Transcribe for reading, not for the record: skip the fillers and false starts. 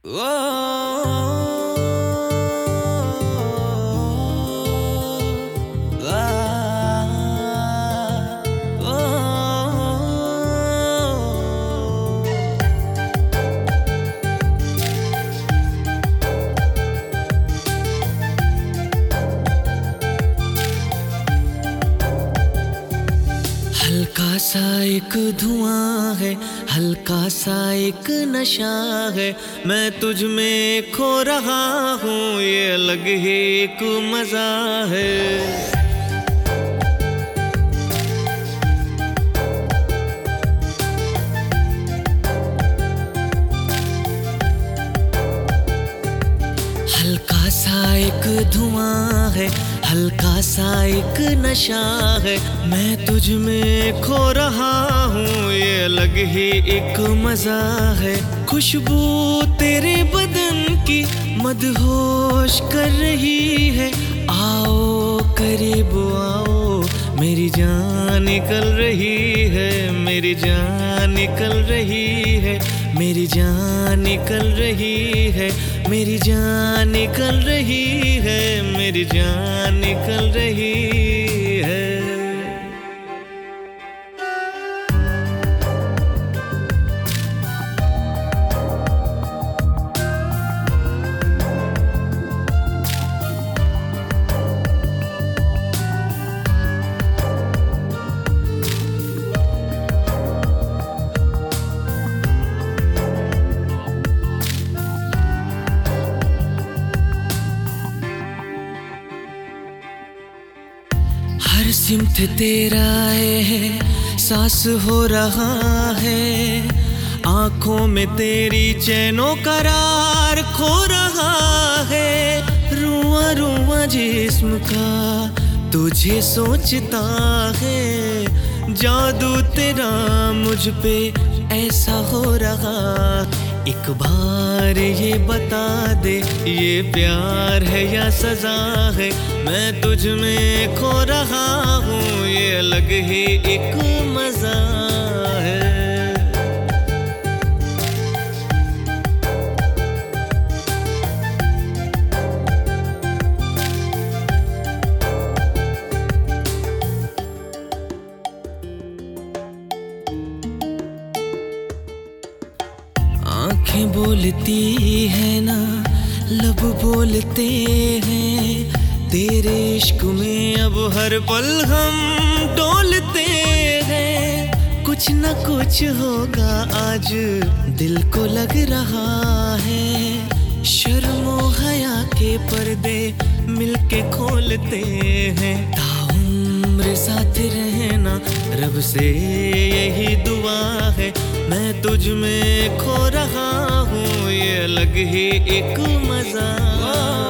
ओ हल्का सा एक धुआं है, हल्का सा एक नशा है, मैं तुझ में खो रहा हूँ, ये अलग ही एक मजा है। हल्का सा एक धुआं है, हल्का सा एक नशा है, मैं तुझ में खो रहा हूँ, ये अलग ही एक मजा है। खुशबू तेरे बदन की मदहोश कर रही है, आओ करीब आओ, मेरी जान निकल रही है, मेरी जान निकल रही है, मेरी जान निकल रही है, मेरी जान निकल रही है, मेरी जान निकल रही है। हर सिमत तेरा है, सांस हो रहा है, आंखों में तेरी चैनो करार खो रहा है, रुआ रुआ जिस्म का तुझे सोचता है, जादू तेरा मुझ पे ऐसा हो रहा। एक बार ये बता दे, ये प्यार है या सजा है, मैं तुझ में खो रहा हूँ, ये अलग ही एक मजा है। आँखें बोलती है ना, लब बोलते हैं, तेरे इश्क में अब हर पल हम डोलते हैं। कुछ न कुछ होगा आज, दिल को लग रहा है, शर्मो हया के पर्दे मिलके खोलते हैं। ताउम्र साथ रहना रब से यही दुआ है, मैं तुझ में खो रहा हूँ, ये अलग ही एक मजा।